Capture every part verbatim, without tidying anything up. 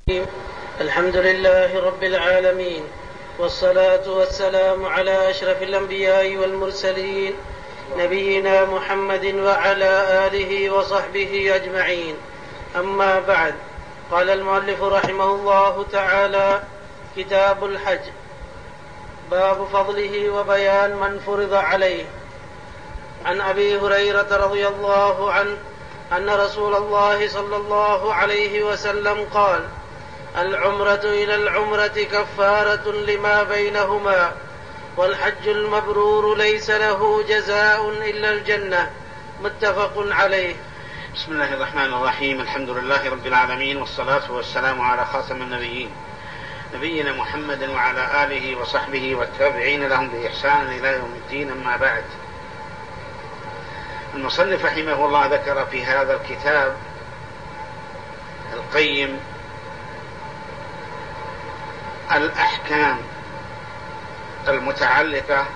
الحمد لله رب العالمين، والصلاة والسلام على أشرف الأنبياء والمرسلين نبينا محمد وعلى آله وصحبه أجمعين. أما بعد، قال المؤلف رحمه الله تعالى: كتاب الحج، باب فضله وبيان من فرض عليه. عن أبي هريرة رضي الله عنه أن رسول الله صلى الله عليه وسلم قال: العمرة إلى العمرة كفارة لما بينهما، والحج المبرور ليس له جزاء إلا الجنة. متفق عليه. بسم الله الرحمن الرحيم. الحمد لله رب العالمين، والصلاة والسلام على خاتم النبيين نبينا محمد وعلى آله وصحبه والتابعين لهم بإحسان إلى يوم الدين. أما بعد، المصنف رحمه الله ذكر في هذا الكتاب القيم الأحكام المتعلقة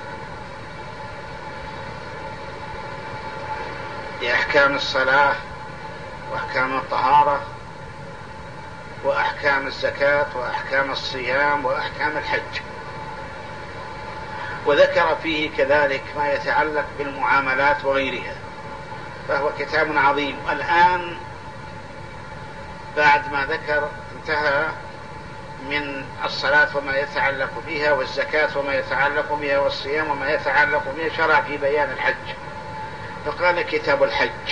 بأحكام الصلاة وأحكام الطهارة وأحكام الزكاة وأحكام الصيام وأحكام الحج، وذكر فيه كذلك ما يتعلق بالمعاملات وغيرها، فهو كتاب عظيم. الآن بعد ما ذكر انتهى من الصلاة وما يتعلق بها، والزكاة وما يتعلق بها، والصيام وما يتعلق بها، شرع في بيان الحج، فقال كتاب الحج،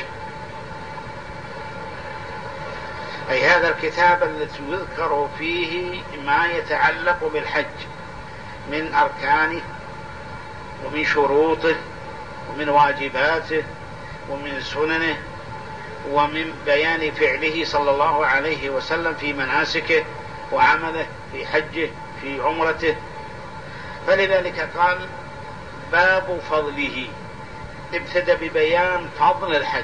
أي هذا الكتاب الذي يذكر فيه ما يتعلق بالحج من أركانه ومن شروطه ومن واجباته ومن سننه ومن بيان فعله صلى الله عليه وسلم في مناسكه وعمله في حجه في عمرته. فلذلك قال: باب فضله، ابتدأ ببيان فضل الحج،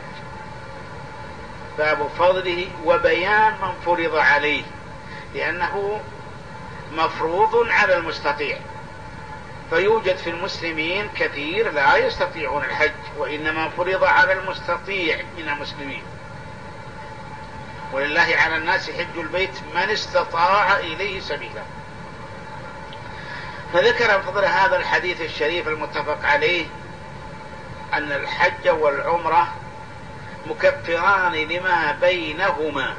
باب فضله وبيان من فرض عليه، لأنه مفروض على المستطيع، فيوجد في المسلمين كثير لا يستطيعون الحج، وإنما فرض على المستطيع من المسلمين. ولله على الناس حج البيت من استطاع إليه سبيلا. فذكر فضل هذا الحديث الشريف المتفق عليه أن الحج والعمرة مكفران لما بينهما،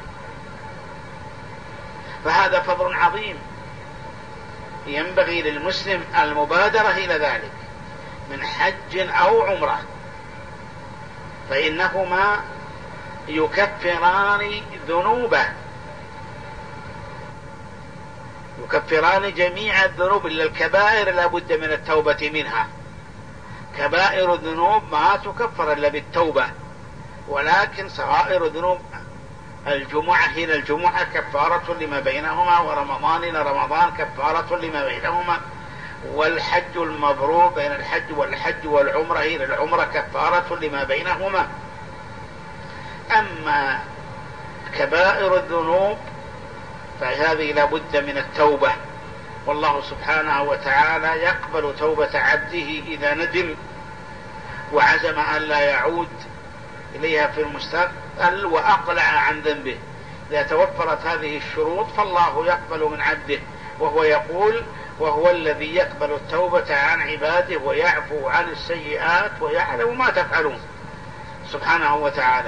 فهذا فضل عظيم ينبغي للمسلم المبادرة إلى ذلك من حج أو عمرة، فإنهما يكفران ذنوبه، يكفران جميع الذنوب إلا الكبائر لا بد من التوبة منها. كبائر الذنوب ما تكفر إلا بالتوبة، ولكن صغائر ذنوب الجمعة إلى الجمعة كفارة لما بينهما، ورمضان إلى رمضان كفارة لما بينهما، والحج المبرور بين الحج والحج والعمرة إلى العمرة كفارة لما بينهما. أما كبائر الذنوب فهذه لا بد من التوبة، والله سبحانه وتعالى يقبل توبة عبده إذا ندم وعزم أن لا يعود إليها في المستقبل وأقلع عن ذنبه. إذا توفرت هذه الشروط فالله يقبل من عبده، وهو يقول: وهو الذي يقبل التوبة عن عباده ويعفو عن السيئات ويعلم ما تفعلون سبحانه وتعالى.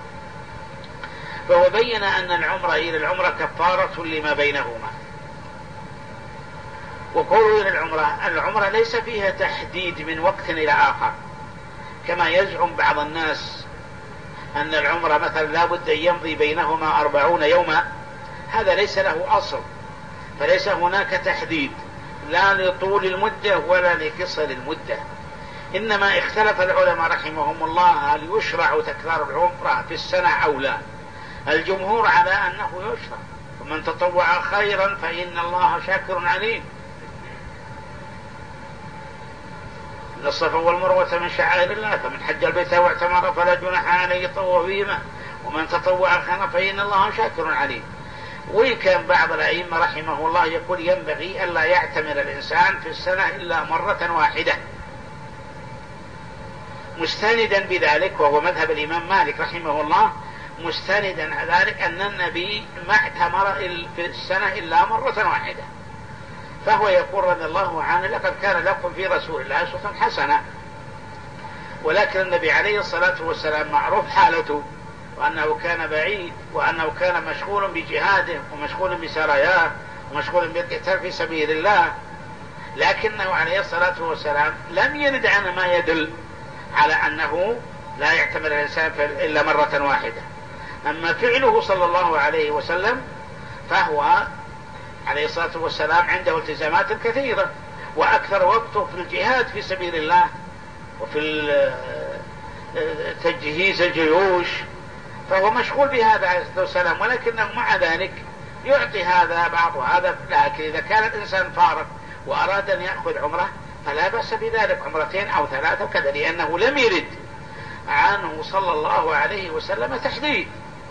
فهو بين أن العمرة إلى العمرة كفارة لما بينهما. وقولوا إلى العمرة، العمرة ليس فيها تحديد من وقت إلى آخر كما يزعم بعض الناس أن العمرة مثلا لا بد أن يمضي بينهما أربعون يوما. هذا ليس له أصل، فليس هناك تحديد لا لطول المدة ولا لقصر المدة، إنما اختلف العلماء رحمهم الله هل يشرع تكرار العمرة في السنة أو لا. الجمهور على أنه يشرع، ومن تطوع خيرا فإن الله شاكر عليم. إن الصفا والمروة من شعائر الله، فمن حج البيت واعتمر فلا جناح عليه يطوف بهما، ومن تطوع خيرا فإن الله شاكر عليم. وإن كان بعض الأئمة رحمه الله يقول ينبغي ألا يعتمر الإنسان في السنة إلا مرة واحدة، مستندا بذلك، وهو مذهب الإمام مالك رحمه الله، مستندا على ذلك أن النبي ما اعتمر في السنة إلا مرة واحدة، فهو يقول رضي الله عنه لقد كان لكم في رسول الله أسوة حسنة. ولكن النبي عليه الصلاة والسلام معروف حالته، وأنه كان بعيد، وأنه كان مشغول بجهاده ومشغول بسراياه ومشغول بالقتال في سبيل الله، لكنه عليه الصلاة والسلام لم يرد عنه ما يدل على أنه لا يعتمر الإنسان إلا مرة واحدة. أما فعله صلى الله عليه وسلم فهو عليه الصلاة والسلام عنده التزامات كثيرة، وأكثر وقته في الجهاد في سبيل الله وفي تجهيز الجيوش، فهو مشغول بهذا عليه الصلاة والسلام، ولكنه مع ذلك يعطي هذا بعض وهذا. لكن إذا كان الإنسان فارغ وأراد أن يأخذ عمره فلا بأس بذلك، عمرتين أو ثلاثة وكذا، لأنه لم يرد عنه صلى الله عليه وسلم تحديد.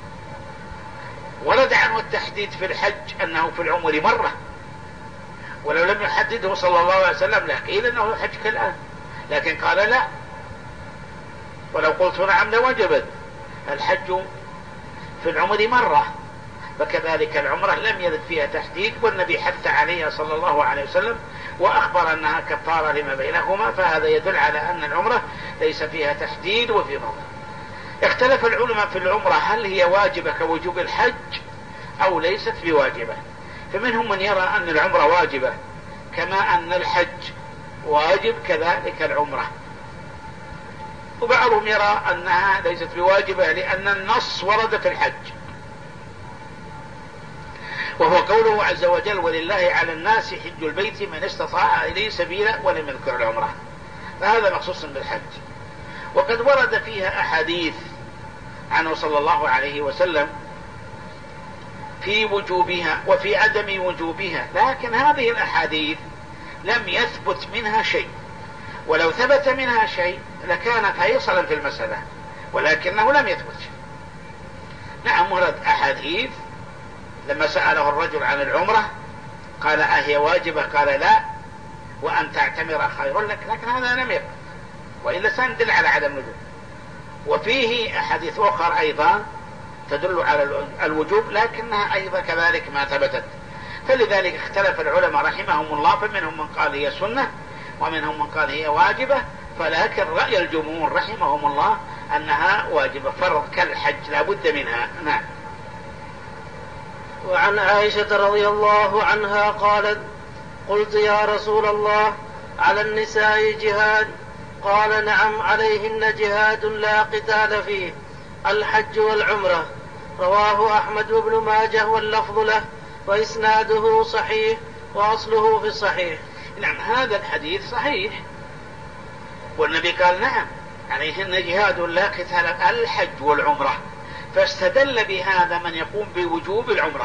ورد عنه التحديد في الحج أنه في العمر مرة، ولو لم يحدده صلى الله عليه وسلم لقيل أنه يحج كالآن، لكن قال لا، ولو قلت نعم لوجبت. الحج في العمر مرة، فكذلك العمرة لم يرد فيها تحديد، والنبي حث عليها صلى الله عليه وسلم وأخبر أنها كفارة لما بينهما، فهذا يدل على أن العمرة ليس فيها تحديد وفي موضع. اختلف العلماء في العمرة هل هي واجبة كوجوب الحج أو ليست بواجبة، فمنهم من يرى أن العمرة واجبة كما أن الحج واجب كذلك العمرة، وبعضهم يرى أنها ليست بواجبة لأن النص ورد في الحج، وهو قوله عز وجل ولله على الناس حج البيت من استطاع إليه سبيلا ولم يذكر العمرة، فهذا مخصوص بالحج. وقد ورد فيها أحاديث عنه صلى الله عليه وسلم في وجوبها وفي عدم وجوبها، لكن هذه الأحاديث لم يثبت منها شيء، ولو ثبت منها شيء لكان فيصلا في المسألة، ولكنه لم يثبت. نعم ورد أحاديث لما سأله الرجل عن العمرة قال أهي واجبة؟ قال لا، وأن تعتمر خير لك، لكن هذا لم يثبت، وإلا سندل على عدم الوجوب. وفيه أحاديث أخرى أيضا تدل على الوجوب لكنها أيضا كذلك ما ثبتت، فلذلك اختلف العلماء رحمهم الله، فمنهم من قال هي سنة ومنهم من قال هي واجبة، فلكن رأي الجمهور رحمهم الله أنها واجبة، فرض كالحج لا بد منها. نعم. وعن عائشة رضي الله عنها قالت قلت يا رسول الله على النساء جهاد؟ قال نعم عليهن جهاد لا قتال فيه، الحج والعمرة. رواه أحمد بن ماجه واللفظ له وإسناده صحيح وأصله في الصحيح. نعم هذا الحديث صحيح، والنبي قال نعم عليهن جهاد لا قتال، الحج والعمرة، فاستدل بهذا من يقوم بوجوب العمرة.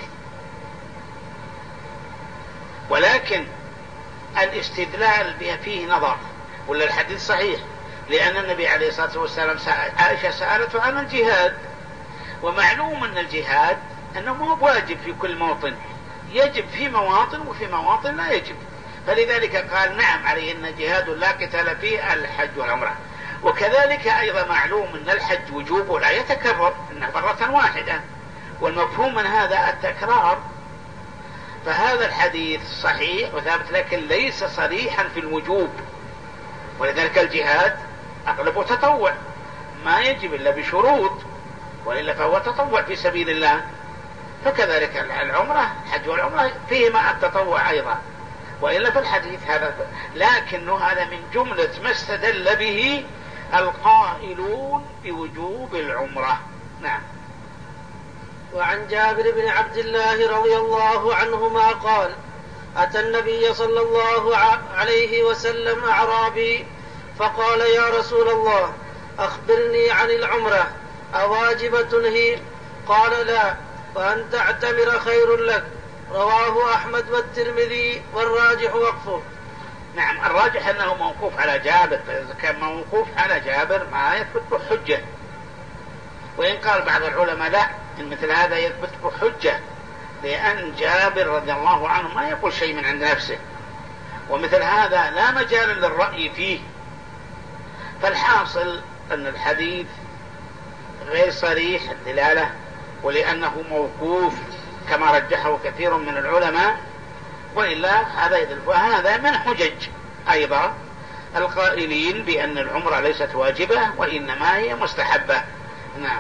ولكن الاستدلال به فيه نظر، ولا الحديث صحيح لأن النبي عليه الصلاة والسلام عائشة سألته عن الجهاد، ومعلوم أن الجهاد أنه مو واجب في كل موطن، يجب في مواطن وفي مواطن لا يجب، فلذلك قال نعم عليهن جهاد لا قتال فيه، الحج والعمرة. وكذلك أيضا معلوم أن الحج وجوبه لا يتكرر، إنه مرة واحدة، والمفهوم من هذا التكرار، فهذا الحديث صحيح وثابت لكن ليس صريحا في الوجوب، ولذلك الجهاد أغلبه تطوع ما يجب إلا بشروط، وإلا فهو تطوع في سبيل الله، فكذلك العمرة الحج والعمرة فيهما التطوع أيضا، وإلا في الحديث هذا، لكنه هذا من جملة ما استدل به القائلون بوجوب العمرة. نعم. وعن جابر بن عبد الله رضي الله عنهما قال أتى النبي صلى الله عليه وسلم أعرابي فقال يا رسول الله أخبرني عن العمرة أواجبة هي؟ قال لا، وأن تعتمر خير لك. رواه أحمد والترمذي والراجح وقفه. نعم الراجح أنه موقوف على جابر، فإذا كان موقوف على جابر ما يثبت بحجة، وإن قال بعض العلماء لا، إن مثل هذا يثبت بحجة، لأن جابر رضي الله عنه ما يقول شيء من عند نفسه، ومثل هذا لا مجال للرأي فيه. فالحاصل أن الحديث غير صريح الدلالة، ولأنه موقوف كما رجحه كثير من العلماء، وإلا هذا يدل. وهذا من حجج أيضا القائلين بأن العمرة ليست واجبة وإنما هي مستحبة. نعم.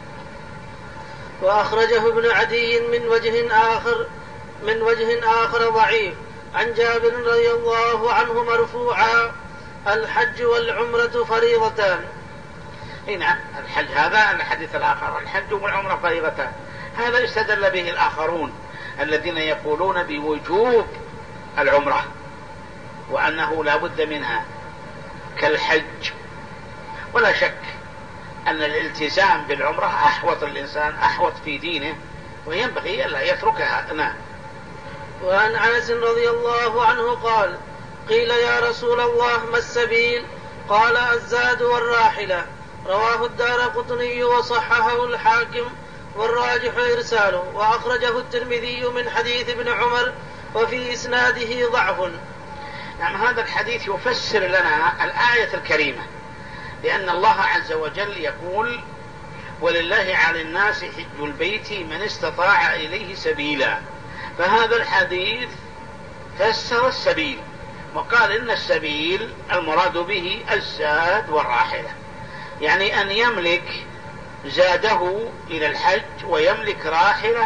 وأخرجه ابن عدي من وجه آخر من وجه آخر ضعيف عن جابر رضي الله عنه مرفوعا: الحج والعمرة فريضتان. نعم، الحج هذا الحديث الآخر، الحج والعمرة فريضتان، هذا استدل به الآخرون الذين يقولون بوجوب العمرة وأنه لا بد منها كالحج. ولا شك أن الالتزام بالعمرة أحوط الإنسان، أحوط في دينه، وينبغي ألا يتركها. نعم. وعن أنس رضي الله عنه قال: قيل يا رسول الله ما السبيل؟ قال: الزاد والراحلة. رواه الدارقطني وصححه الحاكم والراجح إرساله، وأخرجه الترمذي من حديث ابن عمر وفي إسناده ضعف. نعم، هذا الحديث يفسر لنا الآية الكريمة، لأن الله عز وجل يقول: ولله على الناس حج البيت من استطاع إليه سبيلا. فهذا الحديث فسر السبيل وقال إن السبيل المراد به الزاد والراحلة، يعني أن يملك زاده إلى الحج ويملك راحلة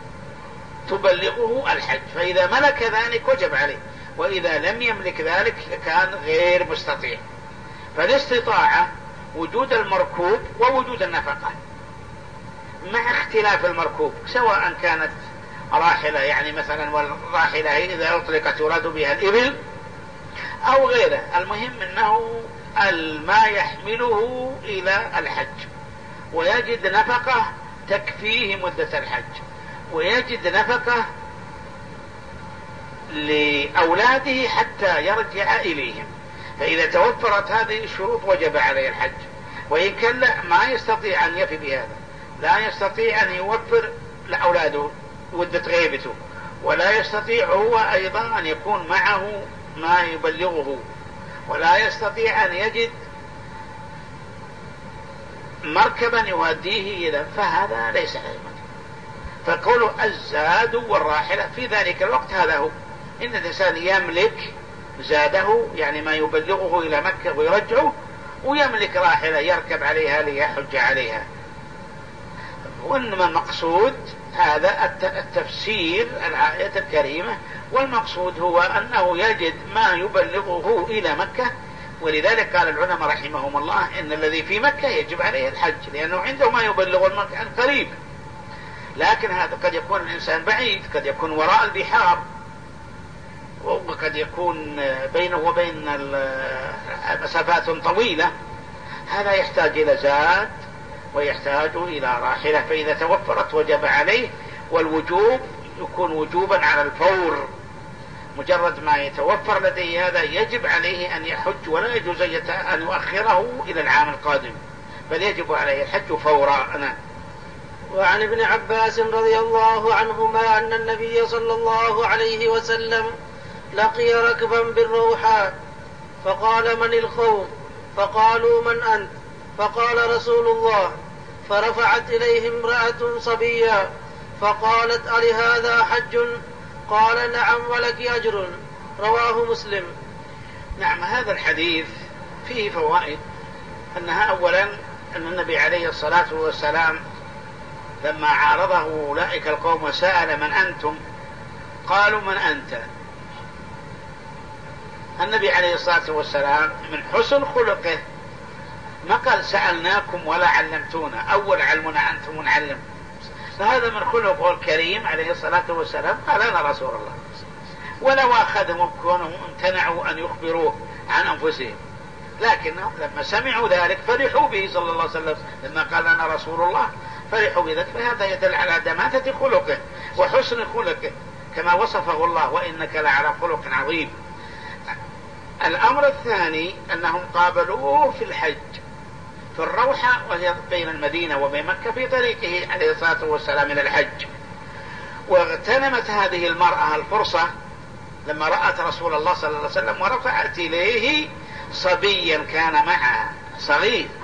تبلغه الحج، فإذا ملك ذلك وجب عليه، وإذا لم يملك ذلك كان غير مستطيع. فالاستطاعة وجود المركوب ووجود النفقة، مع اختلاف المركوب، سواء كانت راحلة، يعني مثلا والراحلة إذا أطلقت يراد بها الإبل أو غيره، المهم أنه ما يحمله إلى الحج، ويجد نفقة تكفيه مدة الحج، ويجد نفقة لأولاده حتى يرجع إليهم. فإذا توفرت هذه الشروط وجب عليه الحج، وإن كان لا ما يستطيع أن يفي بهذا، لا يستطيع أن يوفر لأولاده مدة غيبته، ولا يستطيع هو أيضا أن يكون معه ما يبلغه، ولا يستطيع أن يجد مركبا يؤديه إلى، فهذا ليس علما. فقوله الزاد والراحلة في ذلك الوقت هذا هو، إن الإنسان يملك زاده يعني ما يبلغه إلى مكة ويرجعه، ويملك راحلة يركب عليها ليحج عليها. وإنما المقصود هذا التفسير الآية الكريمة، والمقصود هو أنه يجد ما يبلغه إلى مكة. ولذلك قال العلماء رحمهم الله إن الذي في مكة يجب عليه الحج، لأنه عنده ما يبلغ المكة قريب. لكن هذا قد يكون الإنسان بعيد، قد يكون وراء البحار، وقد يكون بينه وبين مسافات طويلة، هذا يحتاج إلى زاد ويحتاج إلى راحلة، فإذا توفرت وجب عليه. والوجوب يكون وجوبا على الفور، مجرد ما يتوفر لديه هذا يجب عليه أن يحج، ولا يجوز أن يؤخره إلى العام القادم، بل يجب عليه الحج فورا. أنا. وعن ابن عباس رضي الله عنهما أن النبي صلى الله عليه وسلم لقي ركبا بالروحاء فقال: من القوم؟ فقالوا: من أنت؟ فقال: رسول الله. فرفعت إليه امرأة صبيا فقالت: ألهذا حج؟ قال: نعم ولك أجر. رواه مسلم. نعم، هذا الحديث فيه فوائد. أنها أولا أن النبي عليه الصلاة والسلام لما عارضه أولئك القوم وسأل: من أنتم؟ قالوا: من أنت؟ النبي عليه الصلاة والسلام من حسن خلقه ما قال سألناكم ولا علمتونا، أول علمنا أنتم نعلم. فهذا من خلقه الكريم عليه الصلاة والسلام، قال: أنا رسول الله. ولو أخذهم كونهم امتنعوا أن يخبروه عن أنفسهم، لكنهم لما سمعوا ذلك فرحوا به صلى الله عليه وسلم، لما قال: أنا رسول الله فرحوا بذلك. فهذا يدل على دماثة خلقه وحسن خلقه كما وصفه الله: وإنك لعلى خلق عظيم. الأمر الثاني أنهم قابلوه في الحج في الروحة، وهي بين المدينة وبين مكة، في طريقه عليه الصلاة والسلام إلى الحج. واغتنمت هذه المرأة الفرصة لما رأت رسول الله صلى الله عليه وسلم ورفعت إليه صبيا كان معها صغير،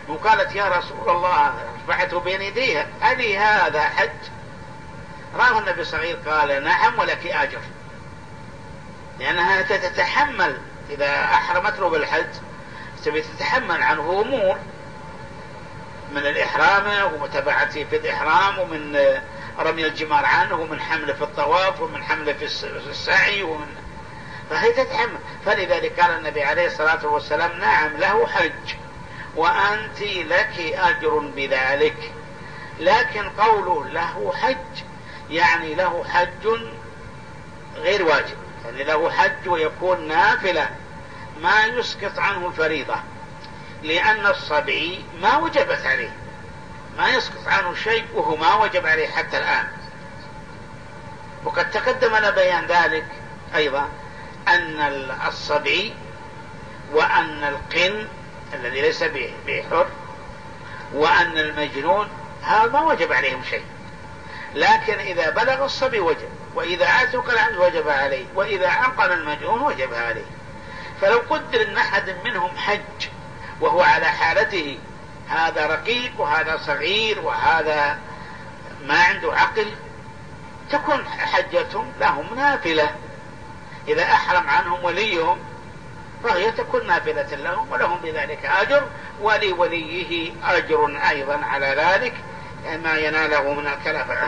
وقالت يا رسول الله رفعته بين يديها ألي هذا حج؟ راه النبي صغير قال نعم ولك أجر، لأنها تتحمل إذا أحرمت له بالحج تبي تتحمل عنه أمور من الإحرام ومتابعته في الإحرام ومن رمي الجمار عنه ومن حمله في الطواف ومن حمله في السعي ومن فهي تتحمل. فلذلك قال النبي عليه الصلاة والسلام نعم له حج وأنت لك أجر بذلك. لكن قوله له حج يعني له حج غير واجب، يعني له حج ويكون نافلة ما يسقط عنه الفريضة، لأن الصبي ما وجبت عليه، ما يسقط عنه شيء وهو ما وجب عليه حتى الآن. وقد تقدم لنا بيان ذلك أيضا أن الصبي وأن القن الذي ليس بحر وأن المجنون هذا ما وجب عليهم شيء، لكن إذا بلغ الصبي وجب، وإذا عتق العبد وجب عليه، وإذا عقل المجنون وجب عليه. فلو قدر أن أحد منهم حج وهو على حالته، هذا رقيق وهذا صغير وهذا ما عنده عقل، تكون حجتهم لهم نافلة. إذا أحرم عنهم وليهم فهي تكون نافلة لهم ولهم بذلك أجر، ولوليه أجر أيضا على ذلك ما يناله من الكلفة.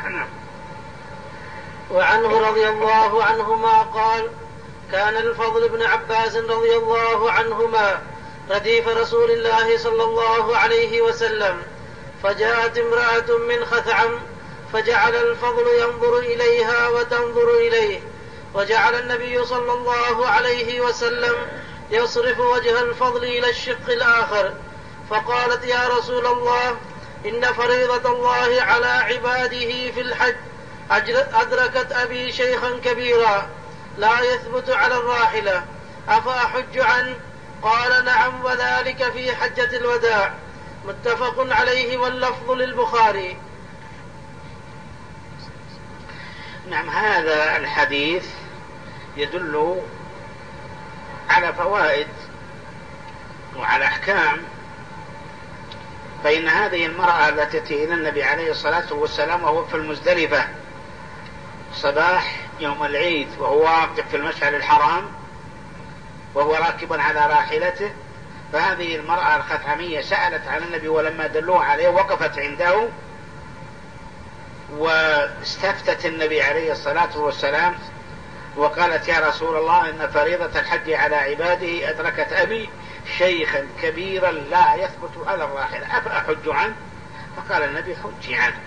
وعنه رضي الله عنهما قال كان الفضل بن عباس رضي الله عنهما رديف رسول الله صلى الله عليه وسلم، فجاءت امرأة من خثعم فجعل الفضل ينظر إليها وتنظر إليه، وجعل النبي صلى الله عليه وسلم يصرف وجه الفضل إلى الشق الآخر، فقالت يا رسول الله إن فريضة الله على عباده في الحج أدركت أبي شيخا كبيرا لا يثبت على الراحلة أفأحج عنه؟ قال نعم وذلك في حجة الوداع. متفق عليه واللفظ للبخاري. نعم، هذا الحديث يدل على فوائد وعلى أحكام. فإن هذه المرأة التي تأتي إلى النبي عليه الصلاة والسلام وهو في المزدلفة صباح يوم العيد وهو واقف في المشعر الحرام وهو راكب على راحلته، فهذه المرأة الخثعمية سألت عن النبي ولما دلوه عليه وقفت عنده واستفتت النبي عليه الصلاة والسلام وقالت يا رسول الله إن فريضة الحج على عباده أدركت أبي شيخا كبيرا لا يثبت على الراحلة أفأحج عنه؟ فقال النبي حجي عنه.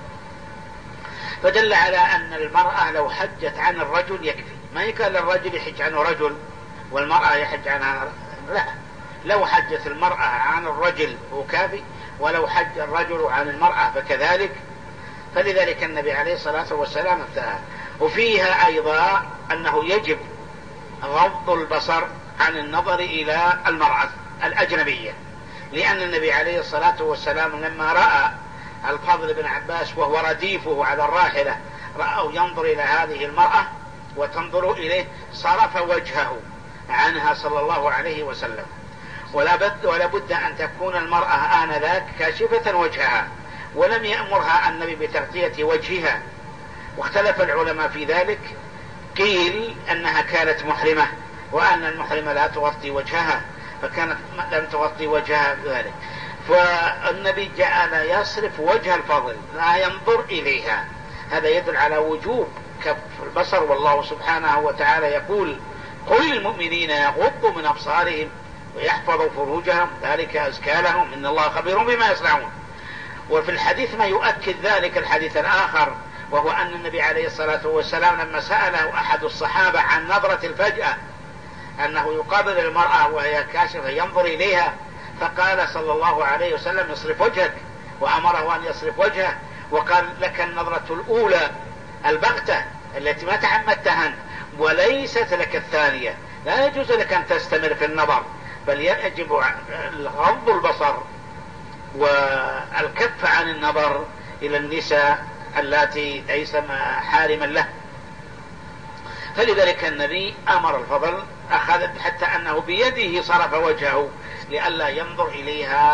فدل على أن المرأة لو حجت عن الرجل يكفي، ما يقال الرجل يحج عنه رجل والمرأة يحج عنها، لا، لو حجت المرأة عن الرجل هو كافي، ولو حج الرجل عن المرأة فكذلك. فلذلك النبي عليه الصلاة والسلام افتاها. وفيها أيضا أنه يجب غض البصر عن النظر إلى المرأة الأجنبية، لأن النبي عليه الصلاة والسلام لما رأى الفضل بن عباس وهو رديفه على الراحلة رأوا ينظر إلى هذه المرأة وتنظر إليه صرف وجهه عنها صلى الله عليه وسلم. ولا بد, ولا بد أن تكون المرأة آنذاك كاشفة وجهها، ولم يأمرها النبي بتغطية وجهها. واختلف العلماء في ذلك، قيل أنها كانت محرمة وأن المحرمة لا تغطي وجهها، فكانت لم تغطي وجهها بذلك. فالنبي جعل يصرف وجه الفضل لا ينظر إليها. هذا يدل على وجوب كف البصر، والله سبحانه وتعالى يقول قل للمؤمنين يغضوا من أبصارهم ويحفظوا فروجهم ذلك أزكى لهم إن الله خبير بما يصنعون. وفي الحديث ما يؤكد ذلك الحديث الآخر، وهو أن النبي عليه الصلاة والسلام لما سأله أحد الصحابة عن نظرة الفجأة أنه يقابل المرأة وهي كاشفة ينظر إليها، فقال صلى الله عليه وسلم يصرف وجهك، وأمره أن يصرف وجهه، وقال لك النظرة الأولى البغتة التي ما تعمدتها وليست لك الثانية، لا يجوز لك أن تستمر في النظر، بل يجب غض البصر والكف عن النظر إلى النساء التي ليس حارما له. فلذلك النبي أمر الفضل أخذت حتى أنه بيده صرف وجهه لئلا ينظر إليها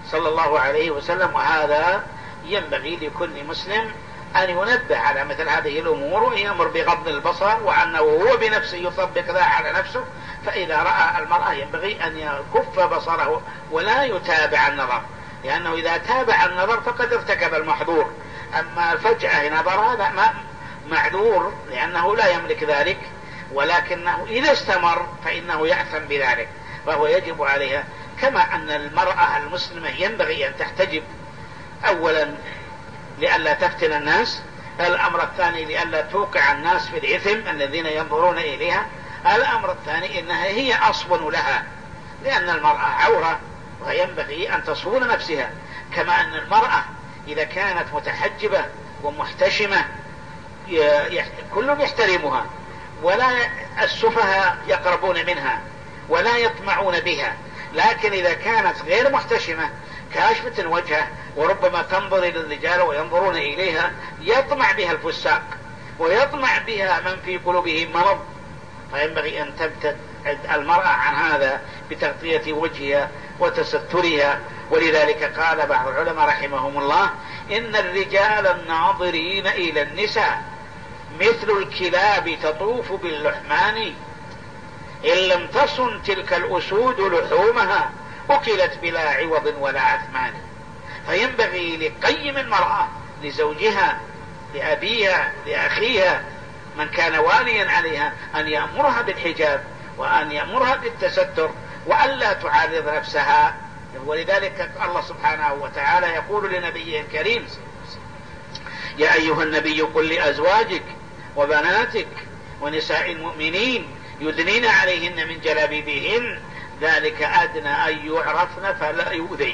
صلى الله عليه وسلم. وهذا ينبغي لكل مسلم أن ينبه على مثل هذه الأمور ويأمر بغض البصر، وأنه هو بنفسه يطبق ذا على نفسه. فإذا رأى المرأة ينبغي أن يكف بصره ولا يتابع النظر، لأنه إذا تابع النظر فقد ارتكب المحظور. أما فجأة نظر هذا ما معذور لأنه لا يملك ذلك، ولكنه إذا استمر فإنه يأثم بذلك، فهو يجب عليها. كما أن المرأة المسلمة ينبغي أن تحتجب أولا لئلا تفتن الناس، الأمر الثاني لئلا توقع الناس في الإثم الذين ينظرون إليها، الأمر الثاني إنها هي أصون لها، لأن المرأة عورة وينبغي أن تصون نفسها. كما أن المرأة إذا كانت متحجبة ومحتشمة كلهم يحترمها، ولا السفهاء يقربون منها ولا يطمعون بها. لكن إذا كانت غير محتشمة كاشفة وجهه وربما تنظر إلى الرجال وينظرون إليها، يطمع بها الفساق ويطمع بها من في قلوبهم مرض. فينبغي أن تبتعد المرأة عن هذا بتغطية وجهها وتسترها. ولذلك قال بعض العلماء رحمهم الله: إن الرجال الناظرين إلى النساء مثل الكلاب تطوف باللحمان، إن لم تصن تلك الأسود لحومها أكلت بلا عوض ولا عثمان. فينبغي لقيم المرأة لزوجها لأبيها لأخيها من كان واليا عليها أن يأمرها بالحجاب وأن يأمرها بالتستر وألا تعرض نفسها. ولذلك الله سبحانه وتعالى يقول لنبيه الكريم: يا أيها النبي قل لأزواجك وبناتك ونساء المؤمنين يدنين عليهن من جلابيبهن ذلك أدنى أن يعرفن فلا يؤذين.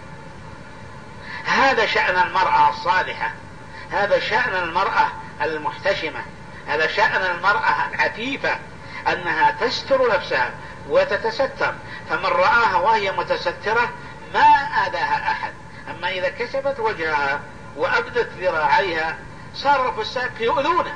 هذا شأن المرأة الصالحة، هذا شأن المرأة المحتشمة، هذا شأن المرأة العفيفة، أنها تستر نفسها وتتستر. فمن رآها وهي متسترة ما آذاها أحد. أما إذا كشفت وجهها وأبدت ذراعيها صار الفساق يؤذونها،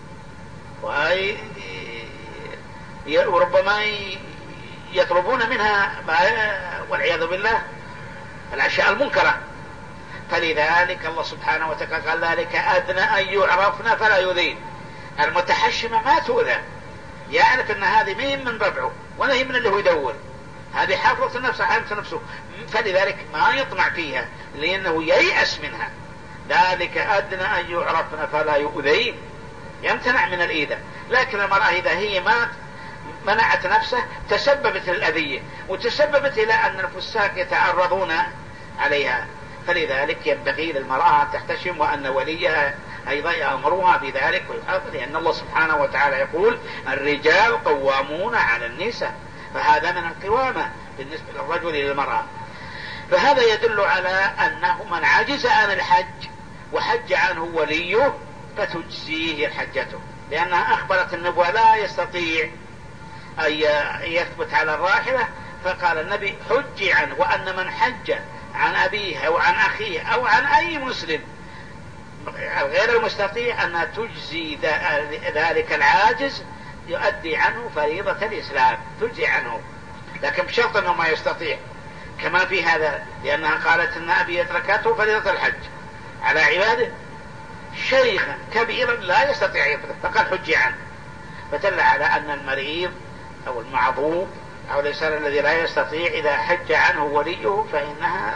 وربما يطلبون منها والعياذ بالله الأشياء المنكرة. فلذلك الله سبحانه وتعالى قال: ذلك أدنى أن يعرفن فلا يؤذين. المتحشمة ما تؤذى، يعرف أن هذه مين من ربعه ولا هي من اللي هو يدور، هذه حافظة النفس حافظة نفسه، فلذلك ما يطمع فيها لأنه ييأس منها. ذلك أدنى أن يعرفن فلا يؤذين، يمتنع من الإيذاء. لكن المرأة إذا هي ما منعت نفسه تسببت الأذية وتسببت إلى أن الفساق يتعرضون عليها. فلذلك ينبغي للمرأة أن تحتشم، وأن وليها أيضا يأمرها بذلك ويحافظ، لأن الله سبحانه وتعالى يقول: الرجال قوامون على النساء. فهذا من القوامة بالنسبة للرجل للمرأة. فهذا يدل على أنه من عجز عن الحج وحج عنه وليه فتجزيه حجته، لأنها أخبرت النبوة لا يستطيع أن يثبت على الراحلة، فقال النبي: حجي عنه. وأن من حج عن أبيه أو عن أخيه أو عن أي مسلم غير المستطيع أنها تجزي ذلك العاجز، يؤدي عنه فريضة الإسلام، تجزي عنه، لكن بشرط أنه ما يستطيع. كما في هذا، لأنها قالت أن أبي يتركته فريضة الحج على عباده، شيخا كبيرا لا يستطيع يترك، فقال حجي عنه. فدل على أن المريض أو المعذور أو الإنسان الذي لا يستطيع إذا حج عنه وليه فإنها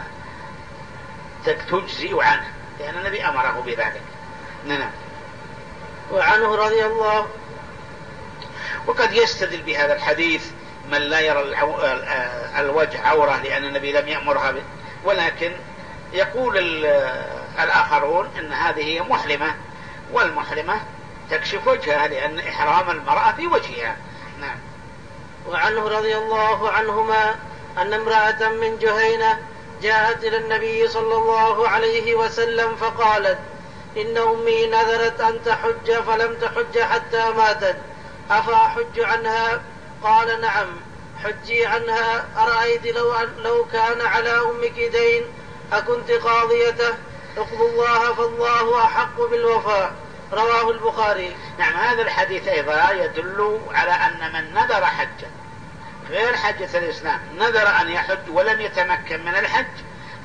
تجزئ عنه، لأن النبي أمره بذلك. نعم. وعنه رضي الله. وقد يستدل بهذا الحديث من لا يرى الوجه عورة لأن النبي لم يأمرها به، ولكن يقول الآخرون إن هذه محرمة، والمحرمة تكشف وجهها لأن إحرام المرأة في وجهها. نعم. وعنه رضي الله عنهما أن امرأة من جهينة جاءت إلى النبي صلى الله عليه وسلم فقالت: إن أمي نذرت أن تحج فلم تحج حتى ماتت، أفأحج عنها؟ قال: نعم، حجي عنها. أرأيت لو, لو كان على أمك دين أكنت قاضيته؟ اقضوا الله فالله أحق بالوفاء. رواه البخاري. نعم. هذا الحديث أيضا يدل على أن من نذر حجا غير حجة الإسلام، نذر أن يحج ولم يتمكن من الحج،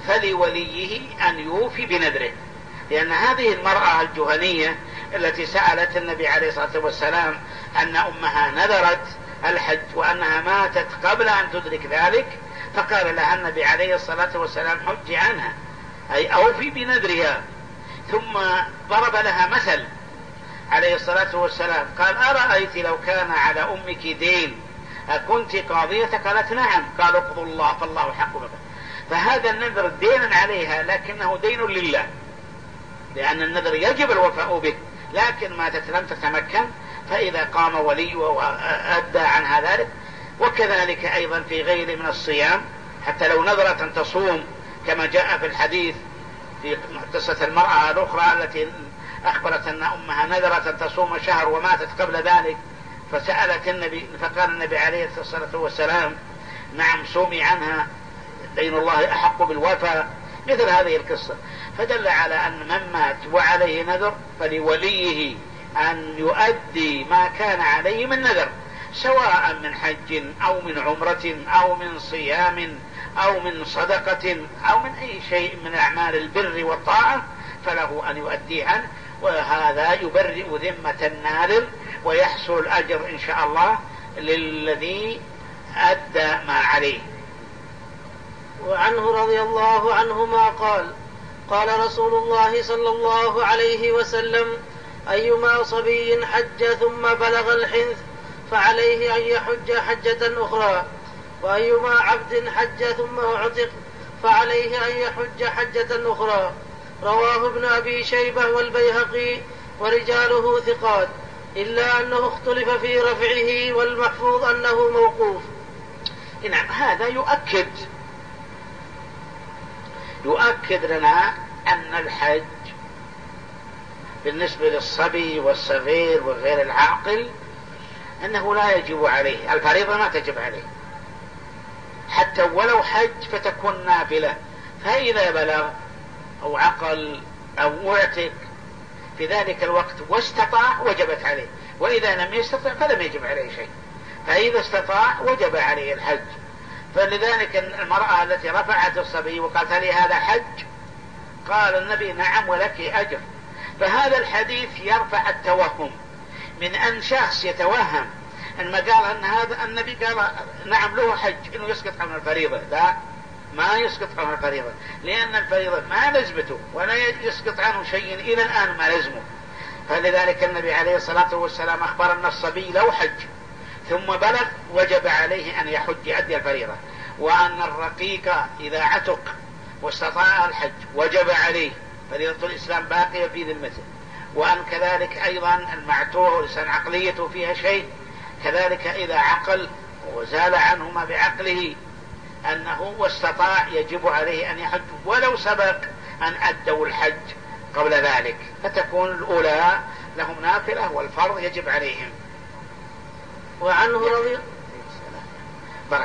فلوليه أن يوفي بنذره، لأن هذه المرأة الجهنية التي سألت النبي عليه الصلاة والسلام أن أمها نذرت الحج وأنها ماتت قبل أن تدرك ذلك، فقال لها النبي عليه الصلاة والسلام حج عنها أي أوفي بنذرها. ثم ضرب لها مثل عليه الصلاة والسلام قال أرأيت لو كان على أمك دين أكنت قاضية؟ قالت نعم. قال اقضوا الله فالله حق بك. فهذا النذر دين عليها لكنه دين لله، لأن النذر يجب الوفاء به، لكن ماتت لم تتمكن، فإذا قام ولي وأدى عنها ذلك. وكذلك أيضا في غير من الصيام، حتى لو نذرت أن تصوم كما جاء في الحديث في قصة المرأة الأخرى التي أخبرت أن أمها نذرت أن تصوم شهر وماتت قبل ذلك، فسألت النبي فقال النبي عليه الصلاة والسلام نعم صومي عنها دين الله أحق بالوفاء، مثل هذه القصة. فدل على أن من مات وعليه نذر فلوليه أن يؤدي ما كان عليه من نذر، سواء من حج أو من عمرة أو من صيام أو من صدقة أو من أي شيء من أعمال البر والطاعة، فله أن يؤدي عنه، وهذا يبرئ ذمة الناذر ويحصل الأجر إن شاء الله للذي أدى ما عليه. وعنه رضي الله عنهما قال قال رسول الله صلى الله عليه وسلم أيما صبي حج ثم بلغ الحنث فعليه أن يحج حجة أخرى، وأيما عبد حج ثم اعتق فعليه أن يحج حجة أخرى. رواه ابن أبي شيبة والبيهقي ورجاله ثقات، إلا أنه اختلف في رفعه، والمحفوظ أنه موقوف. نعم، هذا يؤكد يؤكد لنا أن الحج بالنسبة للصبي والصغير وغير العاقل أنه لا يجب عليه، الفريضة ما تجب عليه، حتى ولو حج فتكون نافلة. فإذا بلغ أو عقل أو اعتق في ذلك الوقت واستطاع وجبت عليه، وإذا لم يستطع فلم يجب عليه شيء. فإذا استطاع وجب عليه الحج. فلذلك المرأة التي رفعت الصبي وقالت لي هذا حج، قال النبي نعم ولك أجر. فهذا الحديث يرفع التوهم من أن شخص يتوهم أن ما قال أن هذا النبي قال نعم له حج إنه يسقط عن الفريضة. لا، ما يسقط عن الفريضة، لأن الفريضة ما لزمته ولا يسقط عنه شيء إلى الآن ما لزمه. فلذلك النبي عليه الصلاة والسلام أخبر أن الصبي لو حج ثم بلغ وجب عليه أن يحج أدي الفريضة، وأن الرقيق إذا عتق واستطاع الحج وجب عليه، فريضة الإسلام باقية في ذمته. وأن كذلك أيضا المعتوه ولسان عقليته فيها شيء، كذلك إذا عقل وزال عنه ما بعقله أنه واستطاع يجب عليه أن يحج ولو سبق أن أدوا الحج قبل ذلك، فتكون الأولى لهم نافلة والفرض يجب عليهم. وعنه رضي بركة.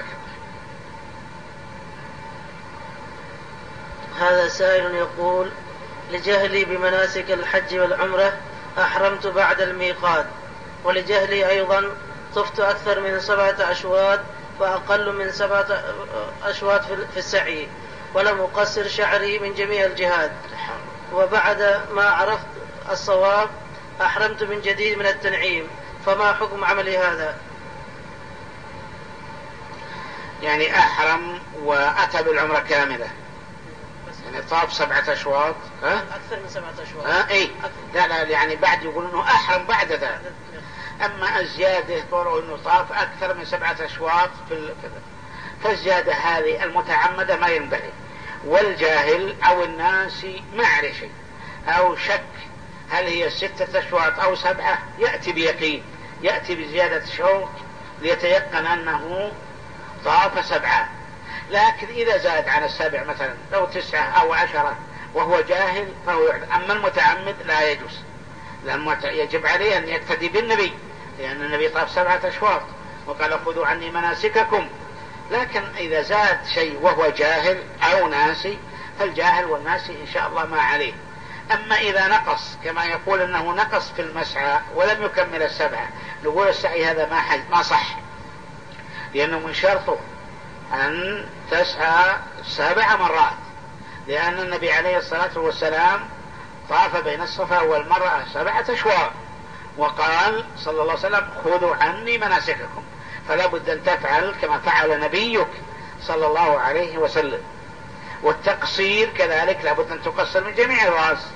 هذا سائل يقول لجهلي بمناسك الحج والعمرة أحرمت بعد الميقات، ولجهلي أيضا طفت أكثر من سبعة أشواط وأقل من سبعة أشواط في السعي، ولم أقصر شعري من جميع الجهات، وبعد ما عرفت الصواب أحرمت من جديد من التنعيم، فما حكم عملي هذا؟ يعني أحرم وأتى بالعمرة كاملة، يعني طاف سبعة أشواط ها؟ أكثر من سبعة أشواط ها؟ إيه؟ لا لا، يعني بعد يقول إنه أحرم بعد ذلك. أما الزيادة قالوا إنه طاف أكثر من سبعة أشواط في ال... فالزيادة هذه المتعمدة ما ينبغي، والجاهل أو الناس ما عليه شيء أو شك هل هي ستة أشواط أو سبعة، يأتي بيقين، يأتي بزيادة شوط ليتيقن أنه طاف سبعة. لكن إذا زاد عن السبع مثلا لو تسعة أو عشرة وهو جاهل فهو يعلم. أما المتعمد لا يجوز، لأنه يجب عليه أن يقتدي بالنبي، لأن النبي طاف سبعة أشواط وقال خذوا عني مناسككم. لكن إذا زاد شيء وهو جاهل أو ناسي فالجاهل والناسي إن شاء الله ما عليه. أما إذا نقص كما يقول أنه نقص في المسعى ولم يكمل السبعة، نقول السعي هذا ما حج ما صح، لأنه من شرطه أن تسعى سبع مرات، لأن النبي عليه الصلاة والسلام طاف بين الصفا والمروة سبعة أشواط، وقال صلى الله عليه وسلم خذوا عني مناسككم، فلا بد أن تفعل كما فعل نبيك صلى الله عليه وسلم. والتقصير كذلك لا بد أن تقصر من جميع الرأس،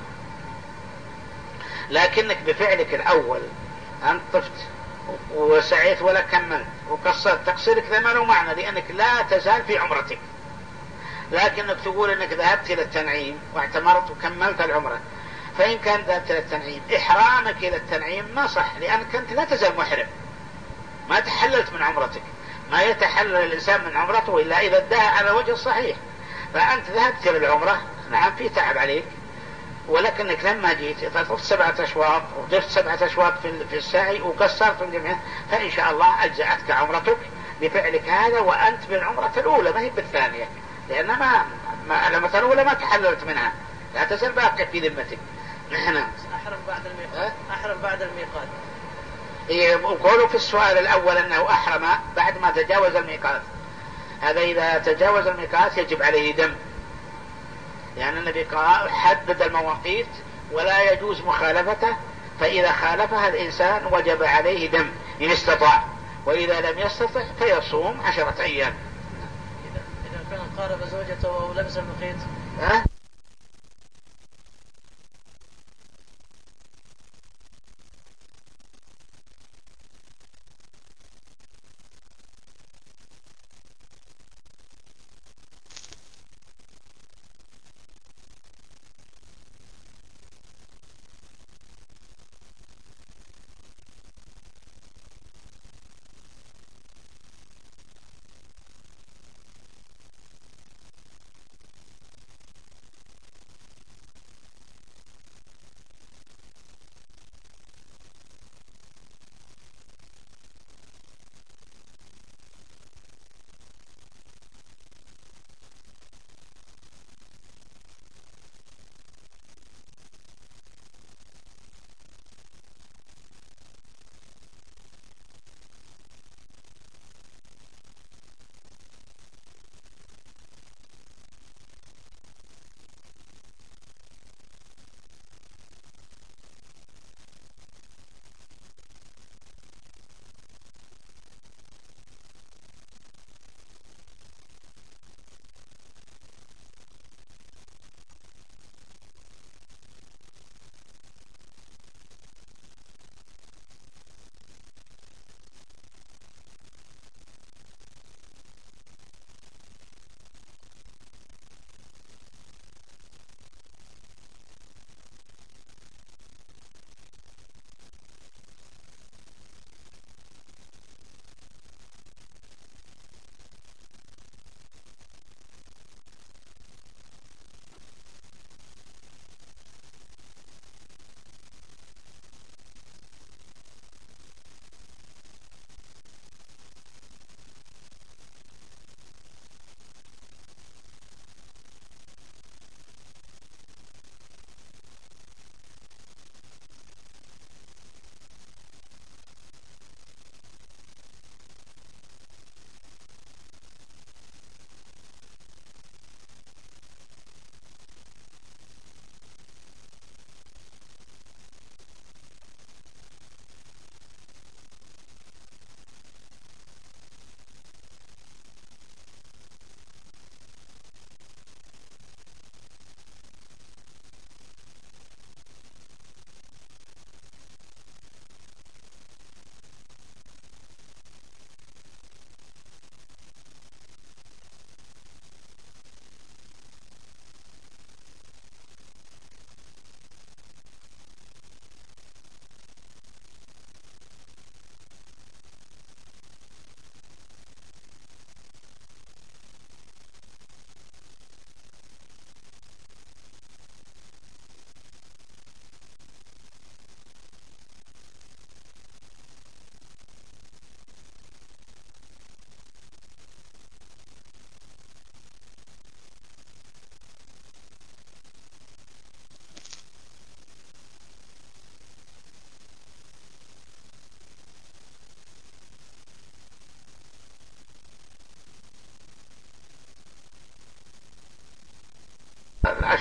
لكنك بفعلك الأول أنت طفت وسعيت ولا كملت وقصرت، تقصيرك ذا ما له معنى، لأنك لا تزال في عمرتك. لكنك تقول أنك ذهبت إلى التنعيم واعتمرت وكملت العمرة، فإن كان ذهبت إلى التنعيم إحرامك إلى التنعيم ما صح، لأنك أنت لا تزال محرم، ما تحللت من عمرتك. ما يتحلل الإنسان من عمرته إلا إذا ادعى على وجه الصحيح. فأنت ذهبت إلى العمرة، نعم في تعب عليك، ولكنك لما جيت إذا طفت سبعة أشواط وضفت سبعة أشواط في السعي وقصرت في الجميع، فإن شاء الله أجزأتك عمرتك بفعلك هذا، وأنت بالعمرة الأولى ما هي بالثانية، لأن ما العمرة الأولى ما تحللت منها، لا تزال باقي في ذمتك. نحن أحرم بعد الميقات. أحرم بعد الميقات. وقولوا في السؤال الأول أنه أحرم بعد ما تجاوز الميقات، هذا إذا تجاوز الميقات يجب عليه دم، لأن النبي قال حدد المواقيت ولا يجوز مخالفته، فإذا خالفها الإنسان وجب عليه دم إن استطاع، وإذا لم يستطع فيصوم عشرة أيام. إذا كان قارب زوجته أو لبس المخيط أه؟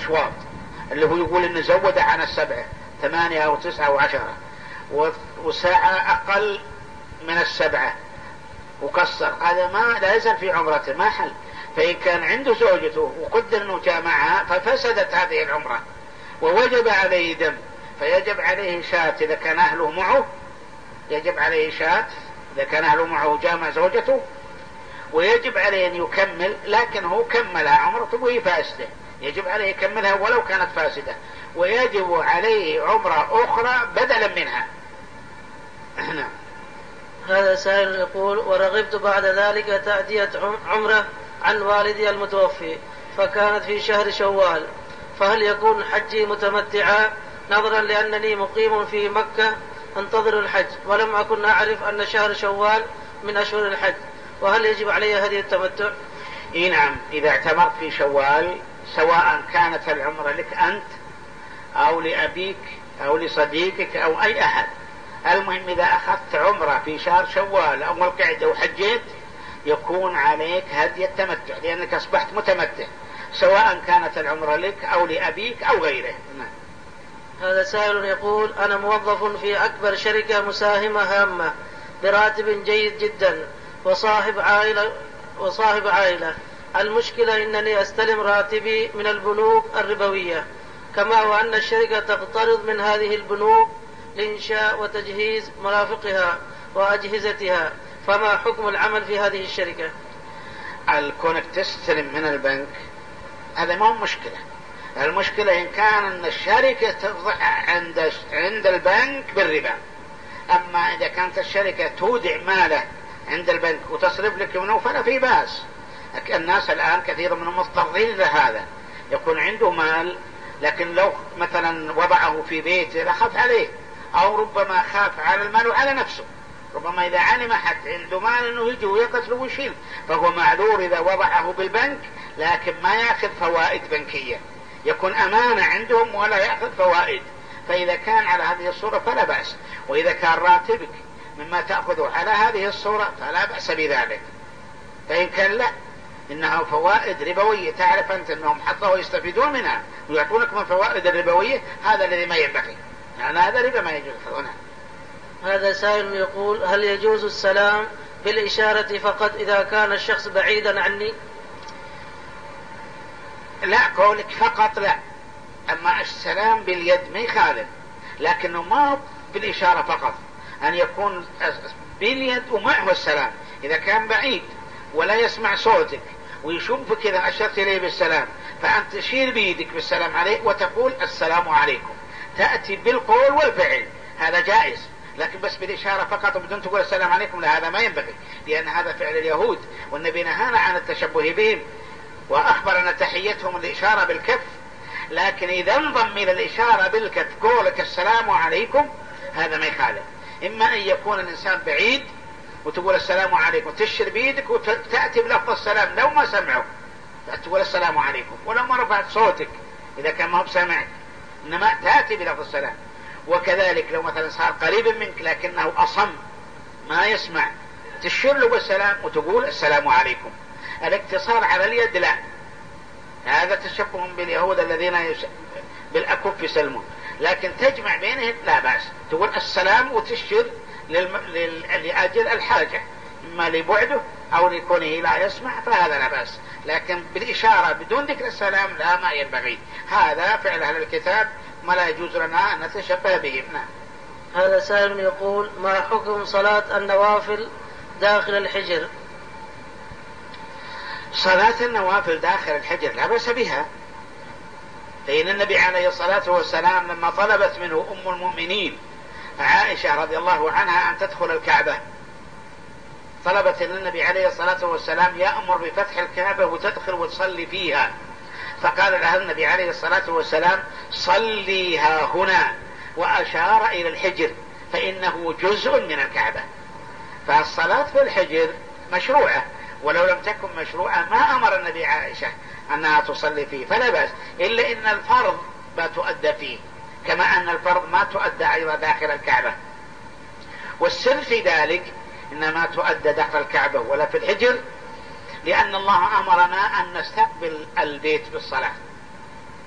أشواط، اللي هو يقول إنه زود عن السبعة ثمانية أو تسعة وعشرة، وساعة أقل من السبعة وكسر، هذا ما لا يزال في عمرته ما حل. فإن كان عنده زوجته وقدر أنه جامعها ففسدت هذه العمرة ووجب عليه دم، فيجب عليه شاة إذا كان أهله معه، يجب عليه شاة إذا كان أهله معه جامع زوجته، ويجب عليه أن يكمل، لكن هو كملها عمرته وهي فاسدة، يجب عليه يكملها ولو كانت فاسدة، ويجب عليه عمرة أخرى بدلا منها. هذا سائل يقول: ورغبت بعد ذلك تأدية عمرة عن والدي المتوفي، فكانت في شهر شوال، فهل يكون حجي متمتعا نظرا لأنني مقيم في مكة انتظر الحج، ولم أكن أعرف أن شهر شوال من أشهر الحج، وهل يجب علي هذه التمتع؟ إيه نعم، إذا اعتمرت في شوال سواء كانت العمرة لك أنت أو لأبيك أو لصديقك أو أي أحد، المهم إذا أخذت عمرة في شهر شوال أو القعدة وحجيت يكون عليك هدي التمتع، لأنك أصبحت متمتع سواء كانت العمرة لك أو لأبيك أو غيره. هذا سائل يقول: أنا موظف في أكبر شركة مساهمة هامة براتب جيد جدا وصاحب عائلة, وصاحب عائلة. المشكلة أنني أستلم راتبي من البنوك الربوية، كما وأن الشركة تقترض من هذه البنوك لإنشاء وتجهيز مرافقها وأجهزتها، فما حكم العمل في هذه الشركة؟ الكونك تستلم من البنك هذا ما هو مشكلة، المشكلة إن كان أن الشركة تضع عند عند البنك بالربا. أما إذا كانت الشركة تودع ماله عند البنك وتصرف لك منه فلا في بأس. الناس الآن كثير منهم مضطرين لهذا، يكون عنده مال لكن لو مثلا وضعه في بيته لخاف عليه، أو ربما خاف على المال وعلى نفسه، ربما إذا علم أحد عنده مال أنه يجي ويقتله ويشيل، فهو معذور إذا وضعه بالبنك، لكن ما يأخذ فوائد بنكية، يكون أمانة عندهم ولا يأخذ فوائد. فإذا كان على هذه الصورة فلا بأس، وإذا كان راتبك مما تأخذه على هذه الصورة فلا بأس بذلك. فإن كان لا إنها فوائد ربوية تعرف أنت أنهم حطوا يستفيدون منها ويعطونك من فوائد الربوية، هذا الذي ما ينبغي، يعني هذا ربا ما يجوز هنا. هذا سائل يقول: هل يجوز السلام بالإشارة فقط إذا كان الشخص بعيدا عني؟ لا، قولك فقط لا، أما السلام باليد ما يخالف، لكنه ما بالإشارة فقط، أن يكون باليد ومعه السلام. إذا كان بعيد ولا يسمع صوتك ويشوفك إذا أشرت إليه بالسلام فأنت تشير بيدك بالسلام عليه وتقول السلام عليكم، تأتي بالقول والفعل، هذا جائز. لكن بس بالإشارة فقط بدون تقول السلام عليكم لا، هذا ما ينبغي، لأن هذا فعل اليهود، والنبي نهانا عن التشبه بهم وأخبر أن تحيتهم الإشارة بالكف. لكن إذا انضم إلى الإشارة بالكف قولك السلام عليكم هذا ما يخالف. إما أن يكون الإنسان بعيد وتقول السلام عليكم، تشر بيدك وتأتي بلفظ السلام لو ما سمعوا تقول السلام عليكم، ولو ما رفعت صوتك إذا كان ما هو سمعك، إنما تأتي بلفظ السلام. وكذلك لو مثلا صار قريب منك لكنه أصم ما يسمع، تشير له بالسلام وتقول السلام عليكم. الاقتصار على اليد لا، هذا تشبه باليهود الذين يش... بالأكف يسلمون، لكن تجمع بينهم لا بأس، تقول السلام وتشير للم... لل... لأجل الحاجة، إما لبعده أو لكونه لا يسمع فهذا لا بأس. لكن بالإشارة بدون ذكر السلام لا، ما ينبغي، هذا فعل أهل الكتاب ما لا يجوز لنا أن نتشبه بهم. هذا سائل يقول: ما حكم صلاة النوافل داخل الحجر؟ صلاة النوافل داخل الحجر لا بأس بها، لأن النبي عليه الصلاة والسلام لما طلبت منه أم المؤمنين عائشة رضي الله عنها أن تدخل الكعبة، طلبت أن النبي عليه الصلاة والسلام يأمر بفتح الكعبة وتدخل وتصلي فيها، فقال لها النبي عليه الصلاة والسلام: صليها هنا، وأشار إلى الحجر فإنه جزء من الكعبة. فالصلاة في الحجر مشروعة، ولو لم تكن مشروعة ما أمر النبي عائشة أنها تصلي فيه، فلا بأس، إلا إن الفرض ما تؤدى فيه، كما أن الفرض ما تؤدى أيضا داخل الكعبة. والسر في ذلك إنما تؤدى داخل الكعبة ولا في الحجر، لأن الله أمرنا أن نستقبل البيت بالصلاة،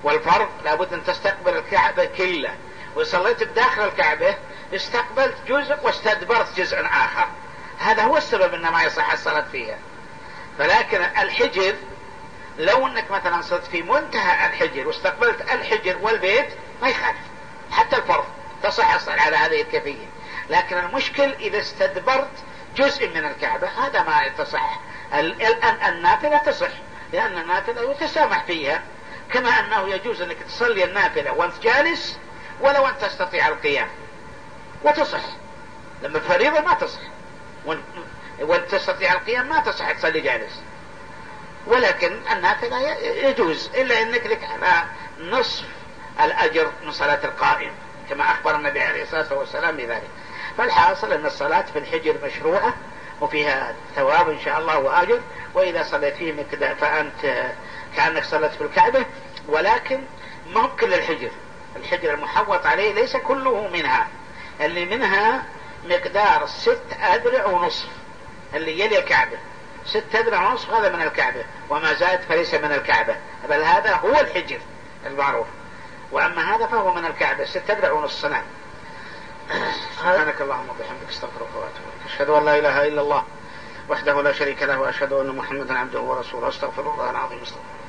والفرض لابد أن تستقبل الكعبة كله، وصليت بداخل الكعبة استقبلت جزء واستدبرت جزء آخر، هذا هو السبب أن ما يصح الصلاة فيها. فلكن الحجر لو أنك مثلا صرت في منتهى الحجر واستقبلت الحجر والبيت ما يخالف، حتى الفرض تصح الصلاة على هذه الكيفية. لكن المشكل إذا استدبرت جزء من الكعبة هذا ما تصح. الآن النافلة تصح، لأن النافلة يتسامح فيها، كما أنه يجوز أنك تصلي النافلة وأنت جالس ولو أن تستطيع القيام وتصح. لما الفريضة ما تصح، وأنت تستطيع القيام ما تصح تصلي جالس. ولكن النافلة يجوز، إلا أنك لك على نصف الأجر من صلاة القائم، كما أخبر النبي عليه الصلاة والسلام بذلك. فالحاصل أن الصلاة في الحجر مشروعة وفيها ثواب إن شاء الله وأجر، وإذا صليت فيه فأنت كأنك صليت في الكعبة. ولكن ما هو كل الحجر، الحجر المحوط عليه ليس كله منها، اللي منها مقدار ست أذرع ونصف اللي يلي الكعبة، ست أذرع ونصف هذا من الكعبة، وما زاد فليس من الكعبة، بل هذا هو الحجر المعروف، وأما هذا فهو من الكعبة ست أذرع ونصف. نعم. سبحانك اللهم وبحمدك استغفرك واتوب اليك، اشهد ان لا اله الا الله وحده لا شريك له، واشهد ان محمدا عبده ورسوله، استغفر الله العظيم. استغفر